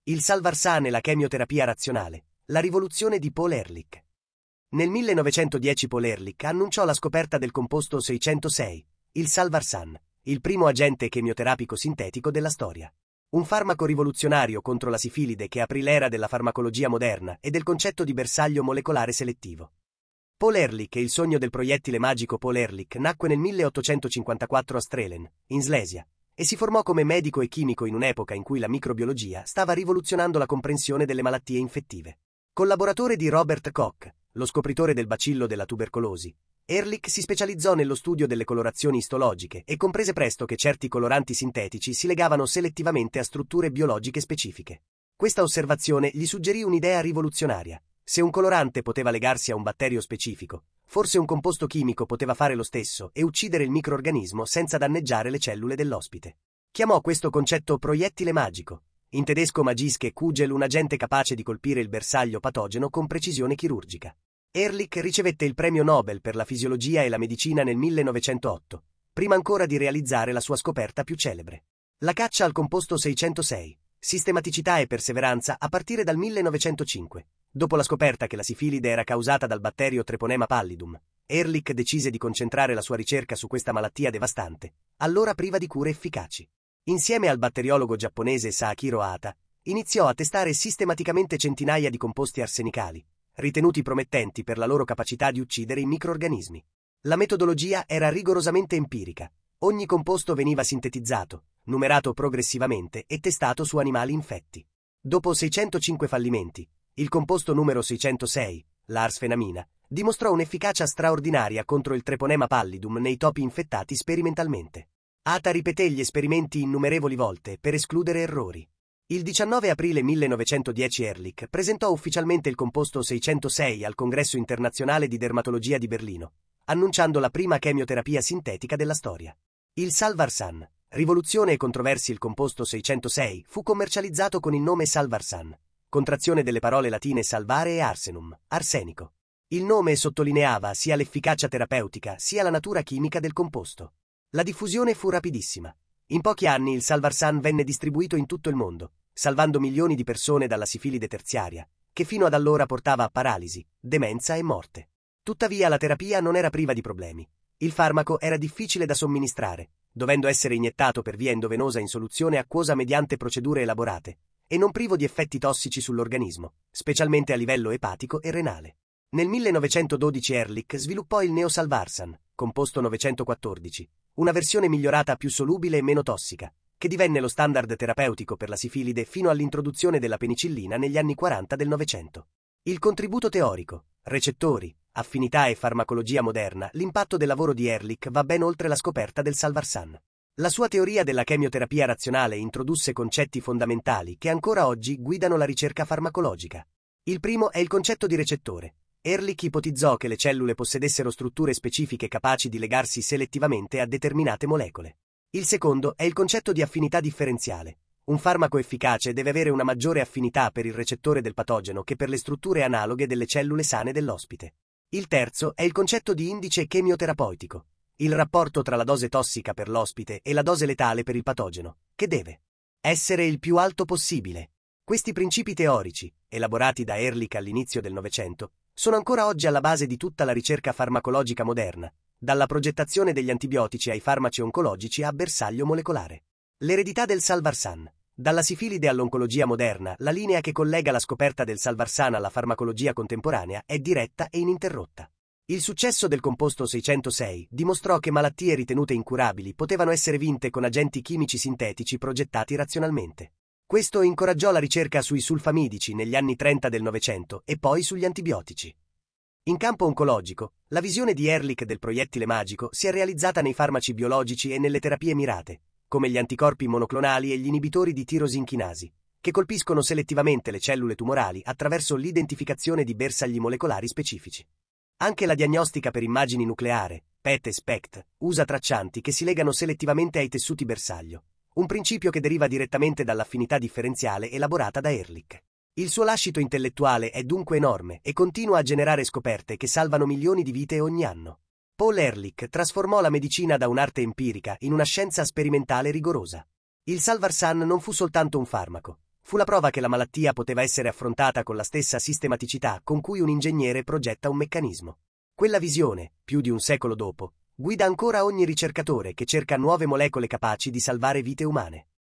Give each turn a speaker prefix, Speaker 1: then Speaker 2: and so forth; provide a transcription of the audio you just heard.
Speaker 1: Il Salvarsan e la chemioterapia razionale, la rivoluzione di Paul Ehrlich. Nel 1910 Paul Ehrlich annunciò la scoperta del composto 606, il Salvarsan, il primo agente chemioterapico sintetico della storia. Un farmaco rivoluzionario contro la sifilide che aprì l'era della farmacologia moderna e del concetto di bersaglio molecolare selettivo. Paul Ehrlich e il sogno del proiettile magico. Paul Ehrlich nacque nel 1854 a Strehlen, in Slesia, e si formò come medico e chimico in un'epoca in cui la microbiologia stava rivoluzionando la comprensione delle malattie infettive. Collaboratore di Robert Koch, lo scopritore del bacillo della tubercolosi, Ehrlich si specializzò nello studio delle colorazioni istologiche e comprese presto che certi coloranti sintetici si legavano selettivamente a strutture biologiche specifiche. Questa osservazione gli suggerì un'idea rivoluzionaria. Se un colorante poteva legarsi a un batterio specifico, forse un composto chimico poteva fare lo stesso e uccidere il microrganismo senza danneggiare le cellule dell'ospite. Chiamò questo concetto proiettile magico, in tedesco Magische Kugel, un agente capace di colpire il bersaglio patogeno con precisione chirurgica. Ehrlich ricevette il premio Nobel per la fisiologia e la medicina nel 1908, prima ancora di realizzare la sua scoperta più celebre. La caccia al composto 606, sistematicità e perseveranza a partire dal 1905. Dopo la scoperta che la sifilide era causata dal batterio Treponema pallidum, Ehrlich decise di concentrare la sua ricerca su questa malattia devastante, allora priva di cure efficaci. Insieme al batteriologo giapponese Saakiro Hata, iniziò a testare sistematicamente centinaia di composti arsenicali, ritenuti promettenti per la loro capacità di uccidere i microrganismi. La metodologia era rigorosamente empirica. Ogni composto veniva sintetizzato, numerato progressivamente e testato su animali infetti. Dopo 605 fallimenti, il composto numero 606, l'arsfenamina, dimostrò un'efficacia straordinaria contro il Treponema pallidum nei topi infettati sperimentalmente. Hata ripeté gli esperimenti innumerevoli volte per escludere errori. Il 19 aprile 1910 Ehrlich presentò ufficialmente il composto 606 al Congresso internazionale di dermatologia di Berlino, annunciando la prima chemioterapia sintetica della storia. Il Salvarsan, rivoluzione e controversi. Il composto 606 fu commercializzato con il nome Salvarsan, contrazione delle parole latine salvare e arsenum, arsenico. Il nome sottolineava sia l'efficacia terapeutica sia la natura chimica del composto. La diffusione fu rapidissima. In pochi anni il Salvarsan venne distribuito in tutto il mondo, salvando milioni di persone dalla sifilide terziaria, che fino ad allora portava a paralisi, demenza e morte. Tuttavia la terapia non era priva di problemi. Il farmaco era difficile da somministrare, dovendo essere iniettato per via endovenosa in soluzione acquosa mediante procedure elaborate, e non privo di effetti tossici sull'organismo, specialmente a livello epatico e renale. Nel 1912 Ehrlich sviluppò il Neosalvarsan, composto 914, una versione migliorata più solubile e meno tossica, che divenne lo standard terapeutico per la sifilide fino all'introduzione della penicillina negli anni 40 del Novecento. Il contributo teorico, recettori, affinità e farmacologia moderna. L'impatto del lavoro di Ehrlich va ben oltre la scoperta del Salvarsan. La sua teoria della chemioterapia razionale introdusse concetti fondamentali che ancora oggi guidano la ricerca farmacologica. Il primo è il concetto di recettore. Ehrlich ipotizzò che le cellule possedessero strutture specifiche capaci di legarsi selettivamente a determinate molecole. Il secondo è il concetto di affinità differenziale. Un farmaco efficace deve avere una maggiore affinità per il recettore del patogeno che per le strutture analoghe delle cellule sane dell'ospite. Il terzo è il concetto di indice chemioterapeutico, il rapporto tra la dose tossica per l'ospite e la dose letale per il patogeno, che deve essere il più alto possibile. Questi principi teorici, elaborati da Ehrlich all'inizio del Novecento, sono ancora oggi alla base di tutta la ricerca farmacologica moderna, dalla progettazione degli antibiotici ai farmaci oncologici a bersaglio molecolare. L'eredità del Salvarsan. Dalla sifilide all'oncologia moderna, la linea che collega la scoperta del Salvarsan alla farmacologia contemporanea è diretta e ininterrotta. Il successo del composto 606 dimostrò che malattie ritenute incurabili potevano essere vinte con agenti chimici sintetici progettati razionalmente. Questo incoraggiò la ricerca sui sulfamidici negli anni 30 del Novecento e poi sugli antibiotici. In campo oncologico, la visione di Ehrlich del proiettile magico si è realizzata nei farmaci biologici e nelle terapie mirate, come gli anticorpi monoclonali e gli inibitori di tirosinchinasi, che colpiscono selettivamente le cellule tumorali attraverso l'identificazione di bersagli molecolari specifici. Anche la diagnostica per immagini nucleare, PET e SPECT, usa traccianti che si legano selettivamente ai tessuti bersaglio, un principio che deriva direttamente dall'affinità differenziale elaborata da Ehrlich. Il suo lascito intellettuale è dunque enorme e continua a generare scoperte che salvano milioni di vite ogni anno. Paul Ehrlich trasformò la medicina da un'arte empirica in una scienza sperimentale rigorosa. Il Salvarsan non fu soltanto un farmaco, Fu la prova che la malattia poteva essere affrontata con la stessa sistematicità con cui un ingegnere progetta un meccanismo. Quella visione, più di un secolo dopo, guida ancora ogni ricercatore che cerca nuove molecole capaci di salvare vite umane.